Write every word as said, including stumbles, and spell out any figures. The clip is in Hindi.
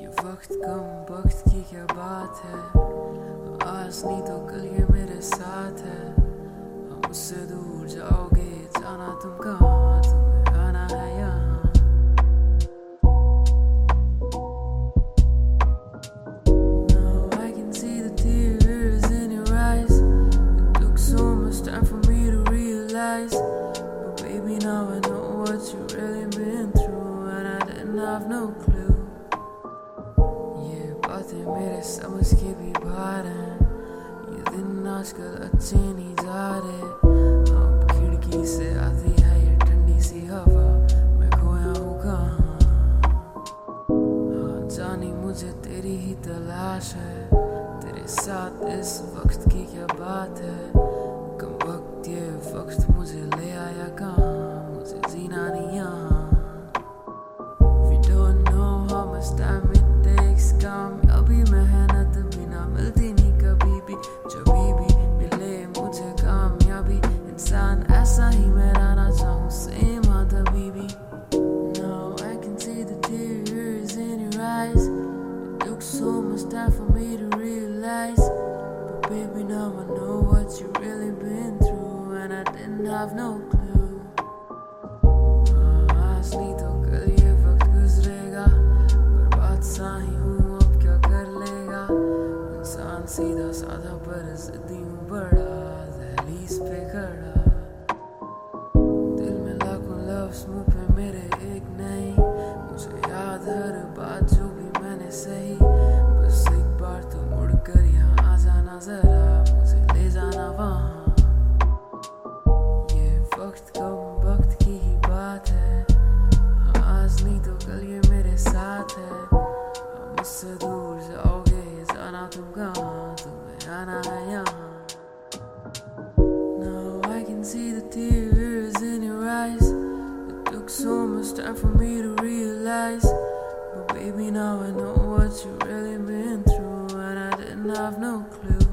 वक्त कम वक्त की क्या बात है, आज नहीं तो कल ये मेरे साथ है। हम उससे दूर जाओगे, जाना तुम कहाँ, तुम्हें आना है यहाँ। Now I can see the tears in your eyes. It took so much time for me to realize, but baby now I know what you really been through, and I didn't have no clue. बातें मेरे समझ के भी बाहर हैं, ये दिन आजकल अच्छे नहीं जा रहे। अब खिड़की से आती है ये ठंडी सी हवा, मैं खोया हूँ कहाँ। हाँ जानी मुझे तेरी ही तलाश है, तेरे साथ इस वक्त की क्या बात है। कम वक्त ये वक्त मुझे ले आया कहाँ, मुझे जीना नहीं यहाँ। We don't know how much time it takes, कामयाबी मेहनत बिना मिलती नहीं कभी भी। जब भी मिले मुझे कामयाबी, इंसान ऐसा ही मैं रहना चाहूँ, सेम आधा बीबी। Now I can see the tears in your eyes. It took so much time for me to realize, but baby now I know what you really been through, and I didn't have no clue. आज नहीं तो कल ये वक्त गुजरेगा, बर्बाद सा ही हूँ अब क्या कर लेगा। इंसान सीधा साधा पर जिद्दी हूँ बड़ा, दहलीज पे खड़ा। दिल में लाखों लफ्ज़ मुँह पे मेरे एक नहीं, मुझे याद हर बात जो भी मैंने सही। बस एक बार तो मुड़ कर यहाँ आ जाना जरा, मुझे ले जाना वहाँ। ये वक्त कम वक्त की ही बात है, आज नहीं तो कल ये मेरे साथ है। हम मुझसे दूर जाओगे, जाना तुम कहाँ, तुम्हें आना है यहाँ। Now I can see the tears in your eyes. It took so much time for me to realize, but baby now I know what you really been through, and I didn't have no clue.